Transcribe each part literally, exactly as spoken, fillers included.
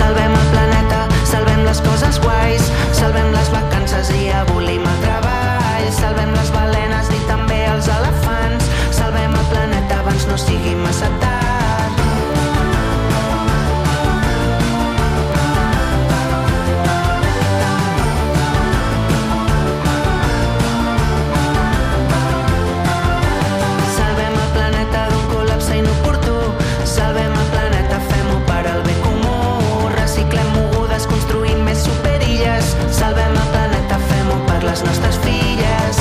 salvem el planeta, salvem les coses guais, salvem les vacances i abolim el treball, salvem les balenes i també els elefants, salvem el planeta abans no sigui massa tard. Salvem el planeta d'un col·lapse inoportú, salvem el planeta, fem-ho per al bé comú, reciclem mogudes, construïm més superilles, salvem el planeta, fem-ho per les nostres filles.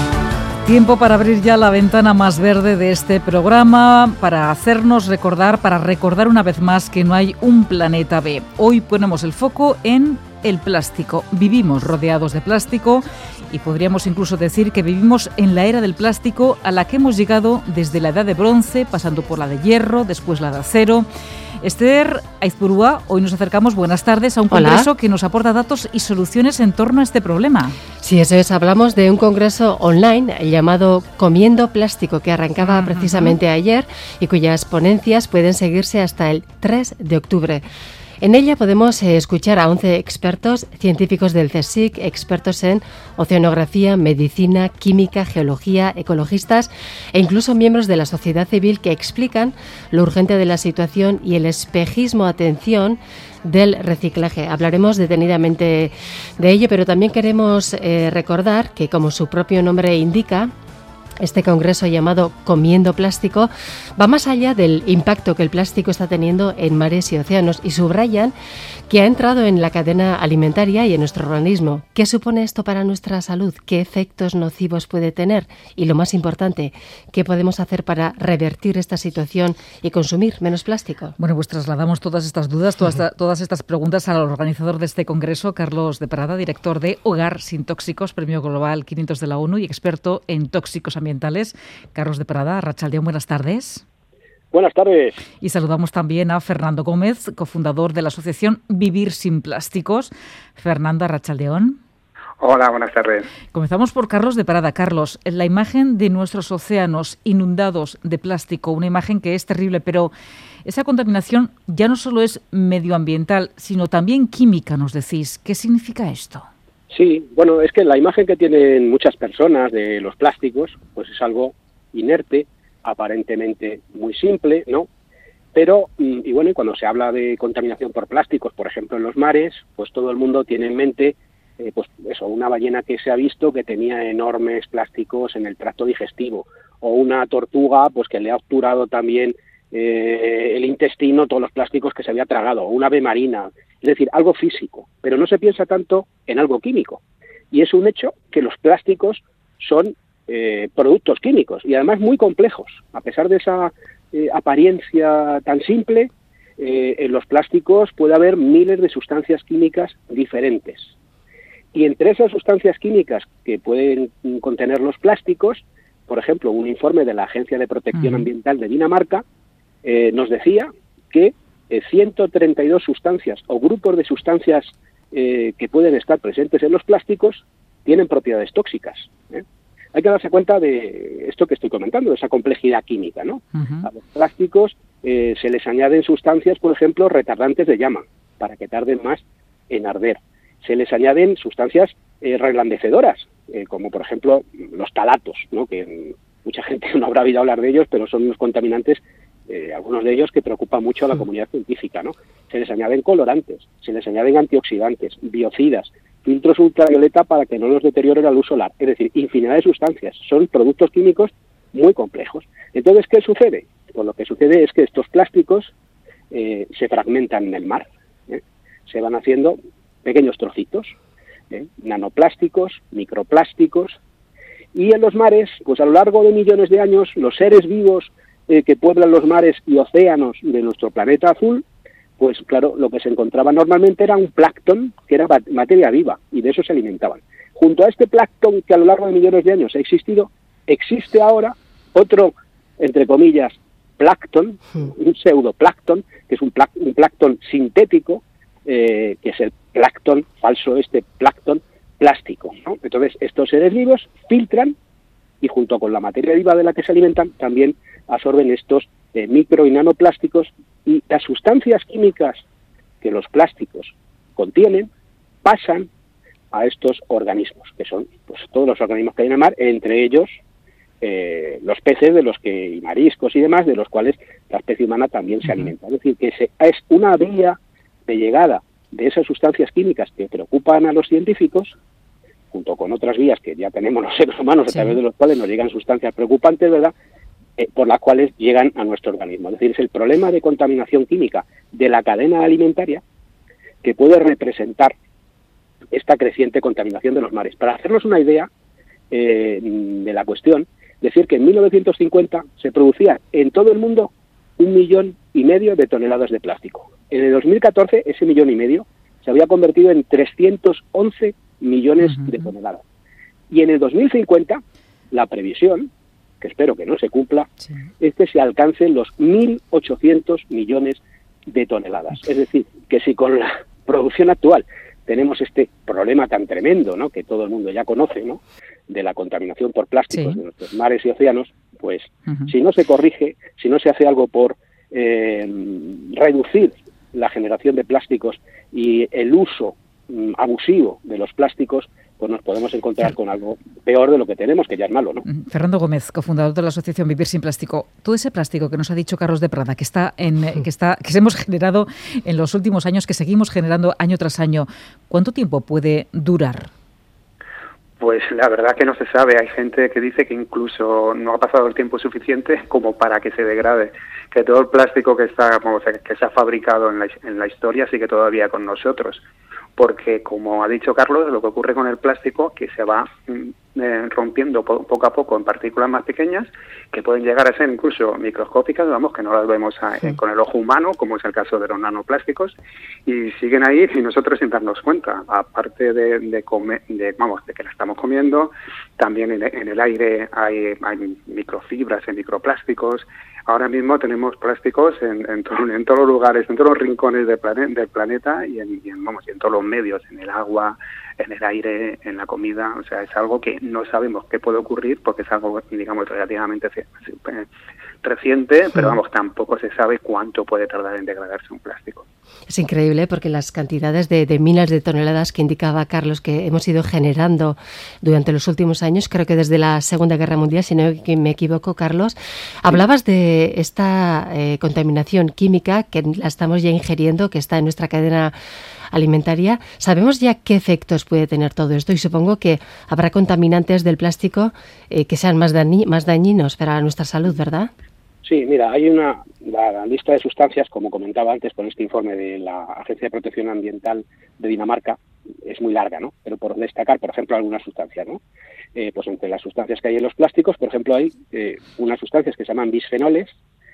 Tiempo para abrir ya la ventana más verde de este programa, para hacernos recordar, para recordar una vez más que no hay un planeta B. Hoy ponemos el foco en el plástico. Vivimos rodeados de plástico y podríamos incluso decir que vivimos en la era del plástico a la que hemos llegado desde la edad de bronce, pasando por la de hierro, después la de acero. Esther Aizpurúa, hoy nos acercamos, buenas tardes, a un Hola. congreso que nos aporta datos y soluciones en torno a este problema. Sí, eso es. Hablamos de un congreso online llamado Comiendo Plástico, que arrancaba uh-huh. precisamente ayer y cuyas ponencias pueden seguirse hasta el tres de octubre. En ella podemos eh, escuchar a once expertos científicos del CSIC, expertos en oceanografía, medicina, química, geología, ecologistas e incluso miembros de la sociedad civil que explican lo urgente de la situación y el espejismo, atención, del reciclaje. Hablaremos detenidamente de ello, pero también queremos eh, recordar que, como su propio nombre indica, este congreso llamado Comiendo Plástico va más allá del impacto que el plástico está teniendo en mares y océanos y subrayan que ha entrado en la cadena alimentaria y en nuestro organismo. ¿Qué supone esto para nuestra salud? ¿Qué efectos nocivos puede tener? Y lo más importante, ¿qué podemos hacer para revertir esta situación y consumir menos plástico? Bueno, pues trasladamos todas estas dudas, todas, uh-huh. todas estas preguntas al organizador de este congreso, Carlos de Prada, director de Hogar sin Tóxicos, Premio Global quinientos de la ONU y experto en tóxicos ambientales. Carlos de Prada, Arratsaldeón, buenas tardes. Buenas tardes. Y saludamos también a Fernando Gómez, cofundador de la asociación Vivir sin Plásticos. Fernando, Arratsaldeón. Hola, buenas tardes. Comenzamos por Carlos de Prada. Carlos, la imagen de nuestros océanos inundados de plástico, una imagen que es terrible, pero esa contaminación ya no solo es medioambiental, sino también química, nos decís. ¿Qué significa esto? Sí, bueno, es que la imagen que tienen muchas personas de los plásticos, pues es algo inerte, aparentemente muy simple, ¿no? Pero, y bueno, y cuando se habla de contaminación por plásticos, por ejemplo, en los mares, pues todo el mundo tiene en mente, eh, pues eso, una ballena que se ha visto que tenía enormes plásticos en el tracto digestivo, o una tortuga, pues que le ha obturado también eh, el intestino, todos los plásticos que se había tragado, o un ave marina, es decir, algo físico, pero no se piensa tanto en algo químico. Y es un hecho que los plásticos son eh, productos químicos y además muy complejos. A pesar de esa eh, apariencia tan simple, eh, en los plásticos puede haber miles de sustancias químicas diferentes. Y entre esas sustancias químicas que pueden contener los plásticos, por ejemplo, un informe de la Agencia de Protección Ambiental de Dinamarca eh, nos decía que eh, ciento treinta y dos sustancias o grupos de sustancias eh, que pueden estar presentes en los plásticos tienen propiedades tóxicas, ¿eh? Hay que darse cuenta de esto que estoy comentando, de esa complejidad química, ¿no? Uh-huh. A los plásticos eh, se les añaden sustancias, por ejemplo, retardantes de llama, para que tarden más en arder. Se les añaden sustancias eh, reblandecedoras, eh, como por ejemplo los talatos, ¿no? Que mucha gente no habrá oído hablar de ellos, pero son unos contaminantes, eh, algunos de ellos que preocupan mucho a la comunidad científica, ¿no? Se les añaden colorantes, se les añaden antioxidantes, biocidas, filtros ultravioleta para que no los deteriore la luz solar, es decir, infinidad de sustancias. Son productos químicos muy complejos. Entonces, ¿qué sucede? Pues lo que sucede es que estos plásticos eh, se fragmentan en el mar, ¿eh? Se van haciendo pequeños trocitos, ¿eh? Nanoplásticos, microplásticos, y en los mares, pues a lo largo de millones de años, los seres vivos eh, que pueblan los mares y océanos de nuestro planeta azul, pues claro, lo que se encontraba normalmente era un plancton, que era materia viva, y de eso se alimentaban. Junto a este plancton que a lo largo de millones de años ha existido, existe ahora otro, entre comillas, plancton, un pseudoplancton, que es un, pla- un plancton sintético, eh, que es el plancton falso, este plancton plástico, ¿no? Entonces, estos seres vivos filtran y junto con la materia viva de la que se alimentan, también absorben estos eh, micro y nanoplásticos, y las sustancias químicas que los plásticos contienen pasan a estos organismos, que son pues todos los organismos que hay en el mar, entre ellos eh, los peces de los que y mariscos y demás, de los cuales la especie humana también se uh-huh. alimenta. Es decir, que se, es una vía de llegada de esas sustancias químicas que preocupan a los científicos, junto con otras vías que ya tenemos los seres humanos, sí. a través de los cuales nos llegan sustancias preocupantes, ¿verdad?, eh, por las cuales llegan a nuestro organismo. Es decir, es el problema de contaminación química de la cadena alimentaria que puede representar esta creciente contaminación de los mares. Para hacernos una idea eh, de la cuestión, decir que en mil novecientos cincuenta se producía en todo el mundo un millón y medio de toneladas de plástico. En el dos mil catorce ese millón y medio se había convertido en trescientos once millones uh-huh. de toneladas. Y en el dos mil cincuenta la previsión, que espero que no se cumpla, sí. es que se alcancen los mil ochocientos millones de toneladas. Es decir, que si con la producción actual tenemos este problema tan tremendo, ¿no?, que todo el mundo ya conoce, ¿no?, de la contaminación por plásticos sí. de nuestros mares y océanos, pues uh-huh. si no se corrige, si no se hace algo por eh, reducir la generación de plásticos y el uso mm, abusivo de los plásticos, pues nos podemos encontrar con algo peor de lo que tenemos, que ya es malo, ¿no? Fernando Gómez, cofundador de la asociación Vivir sin Plástico. Todo ese plástico que nos ha dicho Carlos de Prada, que está en, que está, que hemos generado en los últimos años, que seguimos generando año tras año, ¿cuánto tiempo puede durar? Pues la verdad que no se sabe. Hay gente que dice que incluso no ha pasado el tiempo suficiente como para que se degrade, que todo el plástico que está, como se, que se ha fabricado en la, en la historia sigue todavía con nosotros. Porque, como ha dicho Carlos, lo que ocurre con el plástico, que se va eh, rompiendo po- poco a poco en partículas más pequeñas, que pueden llegar a ser incluso microscópicas, vamos, que no las vemos a, sí. eh, con el ojo humano, como es el caso de los nanoplásticos, y siguen ahí y nosotros sin darnos cuenta. Aparte de, de, comer, de, vamos, de que la estamos comiendo, también en, en el aire hay, hay microfibras, hay microplásticos. Ahora mismo tenemos plásticos en, en, todo, en todos los lugares, en todos los rincones del, plane, del planeta y en, y en, vamos, y en todos los medios, en el agua, en el aire, en la comida. O sea, es algo que no sabemos qué puede ocurrir porque es algo, digamos, relativamente reciente, pero vamos, tampoco se sabe cuánto puede tardar en degradarse un plástico. Es increíble porque las cantidades de, de miles de toneladas que indicaba Carlos que hemos ido generando durante los últimos años, creo que desde la Segunda Guerra Mundial, si no me equivoco, Carlos, hablabas de esta eh, contaminación química que la estamos ya ingiriendo, que está en nuestra cadena alimentaria. ¿Sabemos ya qué efectos puede tener todo esto? Y supongo que habrá contaminantes del plástico eh, que sean más, dañi- más dañinos para nuestra salud, ¿verdad? Sí, mira, hay una la, la lista de sustancias, como comentaba antes con este informe de la Agencia de Protección Ambiental de Dinamarca, es muy larga, ¿no? Pero por destacar, por ejemplo, algunas sustancias, ¿no? Eh, pues entre las sustancias que hay en los plásticos, por ejemplo, hay eh, unas sustancias que se llaman bisfenoles,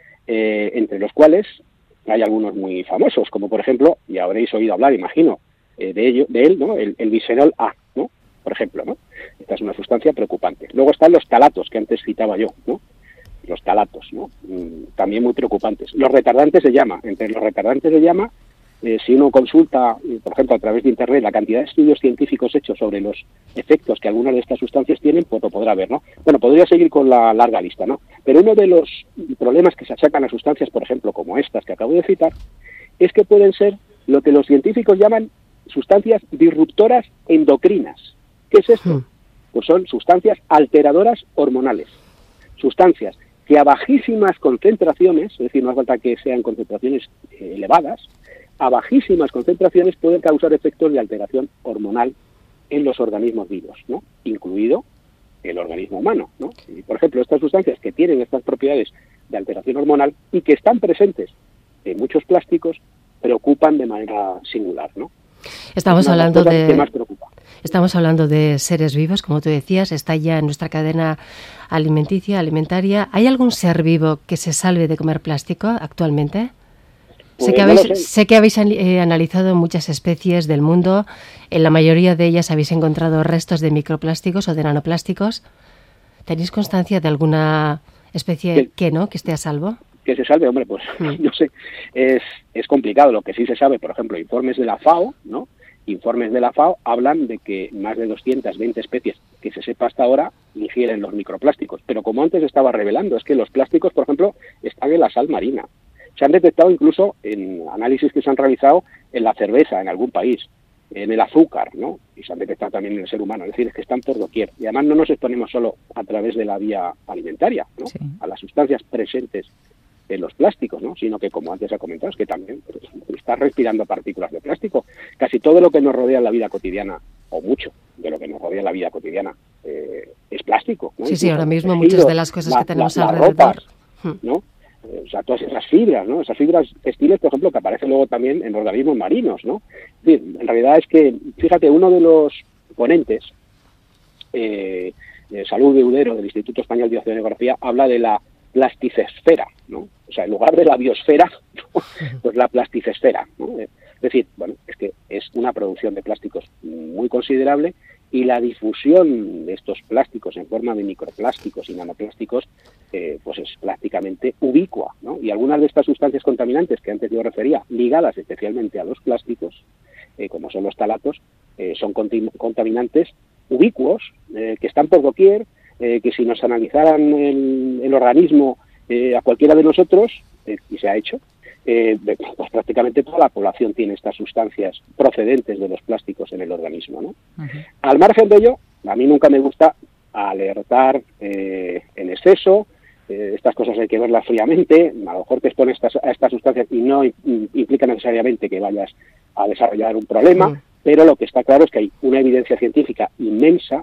eh, entre los cuales hay algunos muy famosos, como por ejemplo, y habréis oído hablar, imagino, eh, de ello, de él, ¿no? El, el bisfenol A, ¿no? Por ejemplo, ¿no? Esta es una sustancia preocupante. Luego están los talatos, que antes citaba yo, ¿no? Los talatos, ¿no? Mm, también muy preocupantes. Los retardantes de llama. Entre los retardantes de llama, eh, si uno consulta, por ejemplo, a través de Internet, la cantidad de estudios científicos hechos sobre los efectos que algunas de estas sustancias tienen, pues lo podrá ver, ¿no? Bueno, podría seguir con la larga lista, ¿no? Pero uno de los problemas que se achacan a sustancias, por ejemplo, como estas que acabo de citar, es que pueden ser lo que los científicos llaman sustancias disruptoras endocrinas. ¿Qué es esto? Pues son sustancias alteradoras hormonales. Sustancias que a bajísimas concentraciones, es decir, no hace falta que sean concentraciones eh, elevadas, a bajísimas concentraciones pueden causar efectos de alteración hormonal en los organismos vivos, ¿no? Incluido el organismo humano, ¿no? Y, por ejemplo, estas sustancias que tienen estas propiedades de alteración hormonal y que están presentes en muchos plásticos preocupan de manera singular, ¿no? Estamos hablando de... ¿Qué más preocupa? Estamos hablando de seres vivos, como tú decías, está ya en nuestra cadena alimenticia, alimentaria. ¿Hay algún ser vivo que se salve de comer plástico actualmente? Pues sé, que habéis, no sé. sé que habéis eh, analizado muchas especies del mundo. En la mayoría de ellas habéis encontrado restos de microplásticos o de nanoplásticos. ¿Tenéis constancia de alguna especie que, que no, que esté a salvo? Que se salve, hombre, pues mm. no sé. Es, es complicado. Lo que sí se sabe, por ejemplo, informes de la FAO, ¿no? Informes de la FAO hablan de que más de doscientas veinte especies que se sepa hasta ahora ingieren los microplásticos. Pero como antes estaba revelando, es que los plásticos, por ejemplo, están en la sal marina. Se han detectado incluso en análisis que se han realizado en la cerveza en algún país, en el azúcar, ¿no? Y se han detectado también en el ser humano. Es decir, es que están por doquier. Y además no nos exponemos solo a través de la vía alimentaria, ¿no? Sí. A las sustancias presentes en los plásticos, ¿no? Sino que, como antes ha comentado, es que también pues, estás respirando partículas de plástico. Casi todo lo que nos rodea en la vida cotidiana, o mucho de lo que nos rodea en la vida cotidiana, eh, es plástico, ¿no? Sí, y sí, ahora mismo muchas de las cosas la, que tenemos la, alrededor, ropas, ¿no? O sea, todas esas fibras, ¿no? Esas fibras textiles, por ejemplo, que aparecen luego también en organismos marinos, ¿no? Es decir, en realidad es que, fíjate, uno de los ponentes, eh, de Salud Deudero, del Instituto Español de Oceanografía, habla de la plasticesfera, ¿no? O sea, en lugar de la biosfera, pues la plasticesfera, ¿no? Es decir, bueno, es que es una producción de plásticos muy considerable y la difusión de estos plásticos en forma de microplásticos y nanoplásticos eh, pues es prácticamente ubicua, ¿no? Y algunas de estas sustancias contaminantes que antes yo refería, ligadas especialmente a los plásticos, eh, como son los talatos, eh, son contaminantes ubicuos, eh, que están por doquier, eh, que si nos analizaran el, el organismo eh, a cualquiera de nosotros, eh, y se ha hecho, Eh, pues prácticamente toda la población tiene estas sustancias procedentes de los plásticos en el organismo, ¿no? Uh-huh. Al margen de ello, a mí nunca me gusta alertar eh, en exceso, eh, estas cosas hay que verlas fríamente, a lo mejor te expones estas, a estas sustancias y no implica necesariamente que vayas a desarrollar un problema, uh-huh. pero lo que está claro es que hay una evidencia científica inmensa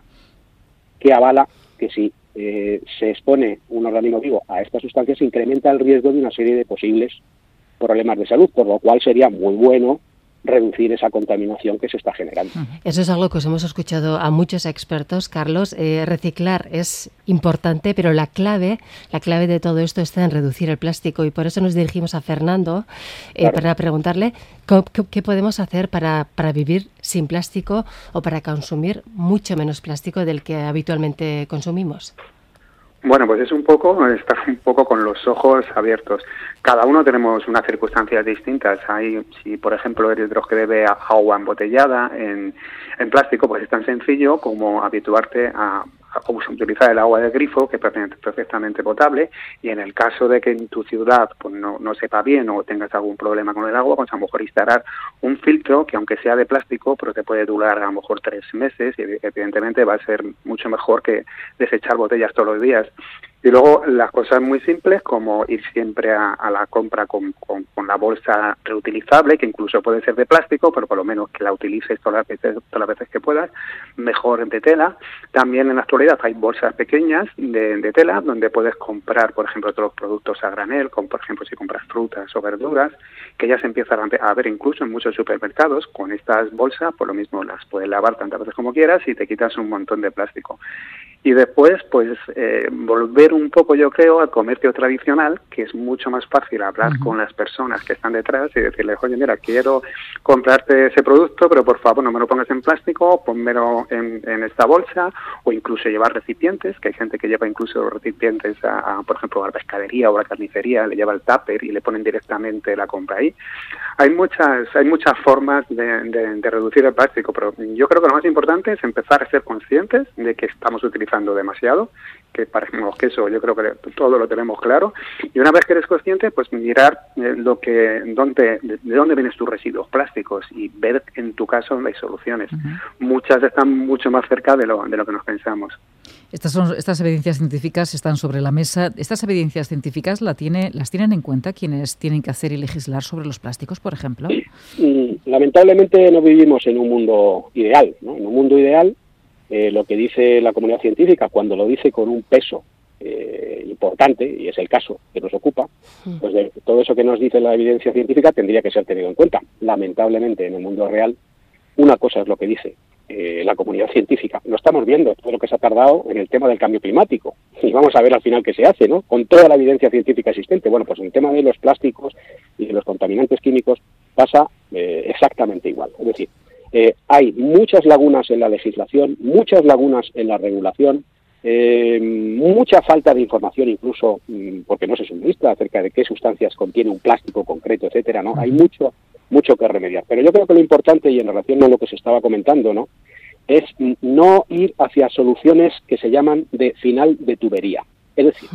que avala que si eh, se expone un organismo vivo a estas sustancias, se incrementa el riesgo de una serie de posibles problemas de salud, por lo cual sería muy bueno reducir esa contaminación que se está generando. Eso es algo que os hemos escuchado a muchos expertos, Carlos. Eh, reciclar es importante, pero la clave, la clave de todo esto está en reducir el plástico y por eso nos dirigimos a Fernando eh, claro. para preguntarle qué, qué podemos hacer para, para vivir sin plástico o para consumir mucho menos plástico del que habitualmente consumimos. Bueno, pues es un poco, estar un poco con los ojos abiertos. Cada uno tenemos unas circunstancias distintas. Hay, si por ejemplo eres de los que bebe agua embotellada en, en plástico, pues es tan sencillo como habituarte a, a utilizar el agua del grifo, que es perfectamente potable, y en el caso de que en tu ciudad pues no, no sepa bien o tengas algún problema con el agua, pues a lo mejor instalar un filtro que aunque sea de plástico, pero te puede durar a lo mejor tres meses y evidentemente va a ser mucho mejor que desechar botellas todos los días. Y luego las cosas muy simples como ir siempre a, a la compra con, con, con la bolsa reutilizable, que incluso puede ser de plástico, pero por lo menos que la utilices todas las veces, todas las veces que puedas, mejor de tela. También en la actualidad hay bolsas pequeñas de, de tela donde puedes comprar, por ejemplo, todos los productos a granel, como por ejemplo si compras frutas o verduras, que ya se empiezan a ver incluso en muchos supermercados. Con estas bolsas, por lo mismo las puedes lavar tantas veces como quieras y te quitas un montón de plástico. Y después, pues, eh, volver un poco, yo creo, al comercio tradicional, que es mucho más fácil hablar uh-huh. con las personas que están detrás y decirles, oye, mira, quiero comprarte ese producto, pero por favor no me lo pongas en plástico, pónmelo en, en esta bolsa, o incluso llevar recipientes, que hay gente que lleva incluso recipientes, a, a por ejemplo, a la pescadería o a la carnicería, le lleva el tupper y le ponen directamente la compra ahí. Hay muchas hay muchas formas de, de, de reducir el plástico, pero yo creo que lo más importante es empezar a ser conscientes de que estamos utilizando demasiado, que parecemos que eso yo creo que todo lo tenemos claro, y una vez que eres consciente, pues mirar eh, lo que dónde de, de dónde vienen tus residuos plásticos y ver en tu caso hay soluciones. Uh-huh. Muchas están mucho más cerca de lo de lo que nos pensamos. Estas son estas evidencias científicas están sobre la mesa. Estas evidencias científicas la tiene las tienen en cuenta quienes tienen que hacer y legislar sobre los plásticos, por ejemplo. Sí. Lamentablemente no vivimos en un mundo ideal, ¿no? En un mundo ideal Eh, lo que dice la comunidad científica, cuando lo dice con un peso eh, importante, y es el caso que nos ocupa, pues de todo eso que nos dice la evidencia científica tendría que ser tenido en cuenta. Lamentablemente, en el mundo real, una cosa es lo que dice eh, la comunidad científica. Lo estamos viendo, todo lo que se ha tardado en el tema del cambio climático. Y vamos a ver al final qué se hace, ¿no? Con toda la evidencia científica existente. Bueno, pues en el tema de los plásticos y de los contaminantes químicos pasa eh, exactamente igual. Es decir, Eh, hay muchas lagunas en la legislación, muchas lagunas en la regulación, eh, mucha falta de información incluso mmm, porque no se suministra acerca de qué sustancias contiene un plástico concreto, etcétera, ¿no? Hay mucho mucho que remediar. Pero yo creo que lo importante, y en relación a lo que se estaba comentando, ¿no?, es no ir hacia soluciones que se llaman de final de tubería. Es decir,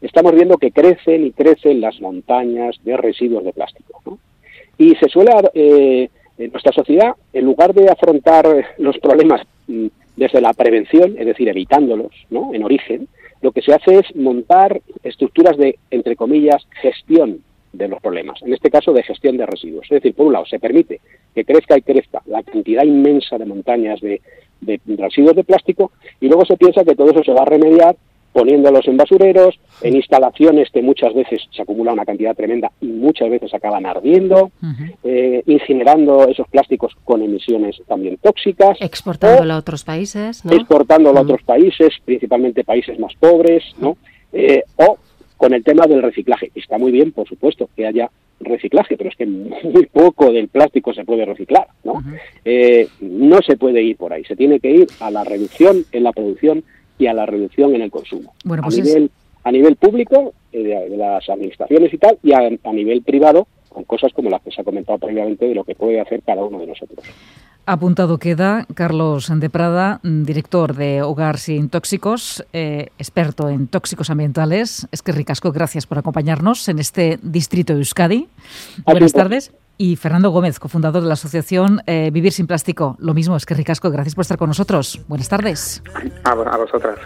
estamos viendo que crecen y crecen las montañas de residuos de plástico, ¿no? Y se suele, eh, en nuestra sociedad, en lugar de afrontar los problemas mm, desde la prevención, es decir, evitándolos, ¿no?, en origen, lo que se hace es montar estructuras de, entre comillas, gestión de los problemas, en este caso de gestión de residuos. Es decir, por un lado, se permite que crezca y crezca la cantidad inmensa de montañas de, de residuos de plástico, y luego se piensa que todo eso se va a remediar poniéndolos en basureros, en instalaciones que muchas veces se acumula una cantidad tremenda y muchas veces acaban ardiendo, uh-huh. eh, incinerando esos plásticos con emisiones también tóxicas. Exportándolo a otros países, ¿no? Exportándolo uh-huh. a otros países, principalmente países más pobres, ¿no? Eh, o con el tema del reciclaje. Está muy bien, por supuesto, que haya reciclaje, pero es que muy poco del plástico se puede reciclar, ¿no? Uh-huh. Eh, no se puede ir por ahí, se tiene que ir a la reducción en la producción y a la reducción en el consumo. Bueno, pues a nivel es... a nivel público, eh, de, de las administraciones y tal, y a, a nivel privado, con cosas como las que se ha comentado previamente de lo que puede hacer cada uno de nosotros. Apuntado queda. Carlos de Prada, director de Hogar Sin Tóxicos, eh, experto en tóxicos ambientales. Es que ricasco, gracias por acompañarnos en este distrito de Euskadi. Aquí Buenas pues. tardes. Y Fernando Gómez, cofundador de la asociación eh, Vivir Sin Plástico. Lo mismo, es que ricasco, gracias por estar con nosotros. Buenas tardes. A, a vosotras.